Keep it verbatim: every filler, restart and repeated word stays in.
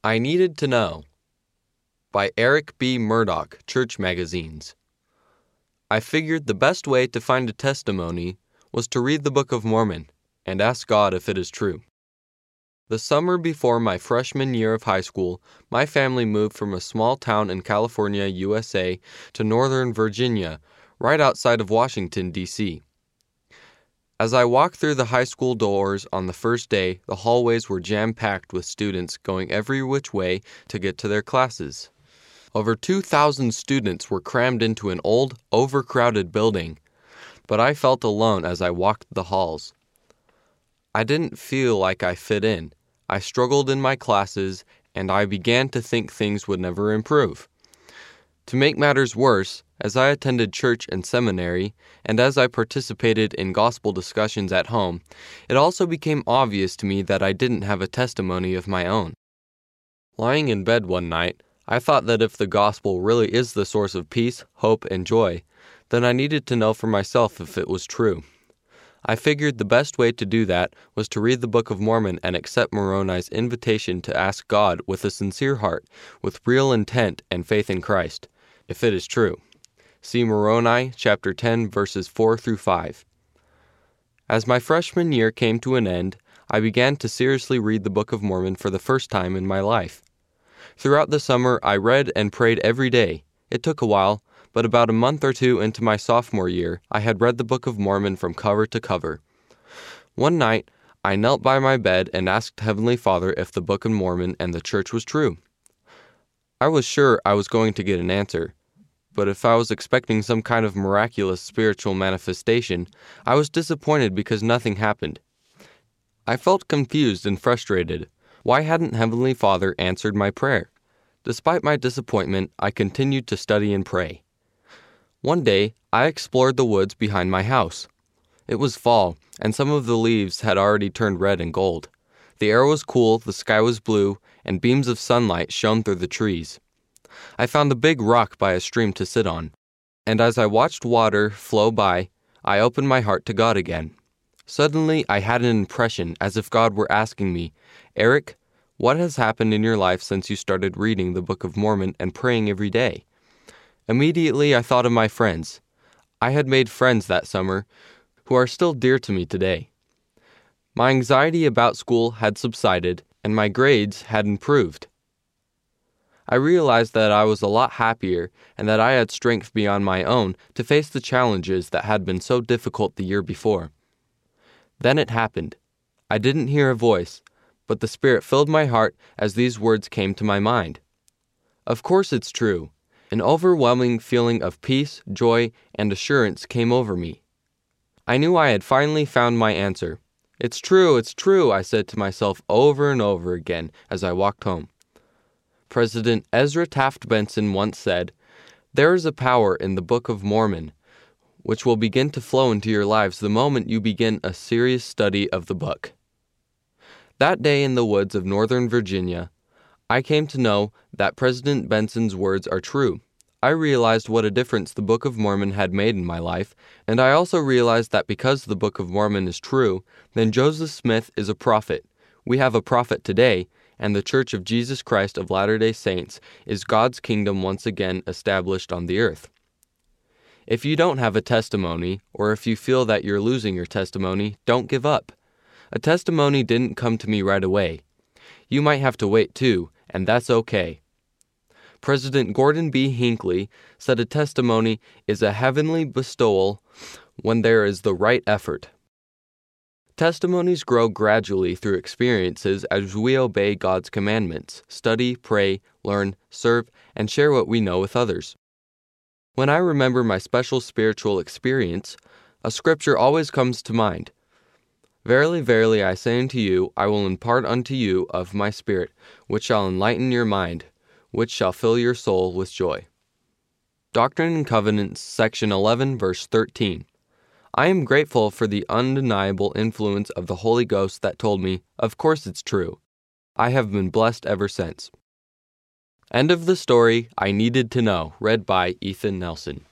I Needed to Know by Eric B. Murdoch, Church Magazines. I figured the best way to find a testimony was to read the Book of Mormon and ask God if it is true. The summer before my freshman year of high school, my family moved from a small town in California, U S A, to Northern Virginia, right outside of Washington, D C As I walked through the high school doors on the first day, the hallways were jam-packed with students going every which way to get to their classes. Over two thousand students were crammed into an old, overcrowded building, but I felt alone as I walked the halls. I didn't feel like I fit in. I struggled in my classes, and I began to think things would never improve. To make matters worse, as I attended church and seminary, and as I participated in gospel discussions at home, it also became obvious to me that I didn't have a testimony of my own. Lying in bed one night, I thought that if the gospel really is the source of peace, hope, and joy, then I needed to know for myself if it was true. I figured the best way to do that was to read the Book of Mormon and accept Moroni's invitation to ask God with a sincere heart, with real intent and faith in Christ, if it is true. See Moroni, chapter ten, verses four through five. As my freshman year came to an end, I began to seriously read the Book of Mormon for the first time in my life. Throughout the summer, I read and prayed every day. It took a while, but about a month or two into my sophomore year, I had read the Book of Mormon from cover to cover. One night, I knelt by my bed and asked Heavenly Father if the Book of Mormon and the church was true. I was sure I was going to get an answer. But if I was expecting some kind of miraculous spiritual manifestation, I was disappointed because nothing happened. I felt confused and frustrated. Why hadn't Heavenly Father answered my prayer? Despite my disappointment, I continued to study and pray. One day, I explored the woods behind my house. It was fall, and some of the leaves had already turned red and gold. The air was cool, the sky was blue, and beams of sunlight shone through the trees. I found a big rock by a stream to sit on, and as I watched water flow by, I opened my heart to God again. Suddenly, I had an impression as if God were asking me, "Eric, what has happened in your life since you started reading the Book of Mormon and praying every day?" Immediately, I thought of my friends. I had made friends that summer who are still dear to me today. My anxiety about school had subsided, and my grades had improved. I realized that I was a lot happier and that I had strength beyond my own to face the challenges that had been so difficult the year before. Then it happened. I didn't hear a voice, but the Spirit filled my heart as these words came to my mind. Of course it's true. An overwhelming feeling of peace, joy, and assurance came over me. I knew I had finally found my answer. "It's true, it's true," I said to myself over and over again as I walked home. President Ezra Taft Benson once said, "There is a power in the Book of Mormon, which will begin to flow into your lives the moment you begin a serious study of the book." That day in the woods of Northern Virginia, I came to know that President Benson's words are true. I realized what a difference the Book of Mormon had made in my life, and I also realized that because the Book of Mormon is true, then Joseph Smith is a prophet. We have a prophet today, and the Church of Jesus Christ of Latter-day Saints is God's kingdom once again established on the earth. If you don't have a testimony, or if you feel that you're losing your testimony, don't give up. A testimony didn't come to me right away. You might have to wait too, and that's okay. President Gordon B. Hinckley said a testimony is a heavenly bestowal when there is the right effort. Testimonies grow gradually through experiences as we obey God's commandments, study, pray, learn, serve, and share what we know with others. When I remember my special spiritual experience, a scripture always comes to mind. "Verily, verily, I say unto you, I will impart unto you of my Spirit, which shall enlighten your mind, which shall fill your soul with joy." Doctrine and Covenants, section eleven, verse thirteen. I am grateful for the undeniable influence of the Holy Ghost that told me, "Of course it's true." I have been blessed ever since. End of the story, I Needed to Know, read by Ethan Nelson.